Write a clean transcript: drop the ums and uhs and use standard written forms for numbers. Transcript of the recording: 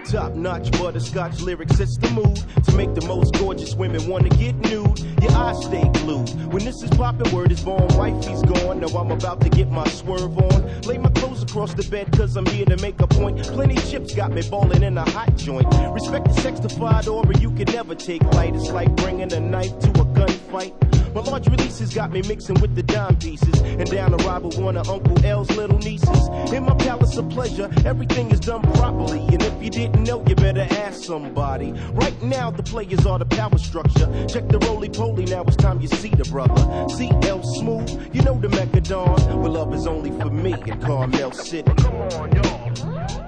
Top-notch butterscotch lyrics, it's the mood to make the most gorgeous women wanna get nude. Your eyes stay glued. When this is poppin', word is born, wifey's gone. Now I'm about to get my swerve on. Lay my clothes across the bed, cause I'm here to make a point. Plenty chips got me ballin' in a hot joint. Respect the sex-defied aura, you can never take light. It's like bringing a knife to a gunfight. My large releases got me mixing with the dime pieces. And down the ride with one of Uncle L's little nieces. In my palace of pleasure, everything is done properly. And if you didn't know, you better ask somebody. Right now, the players are the power structure. Check the roly-poly, now it's time you see the brother. CL Smooth, you know the Mecca Dawn. Well, love is only for me in Carmel City. Come on, y'all.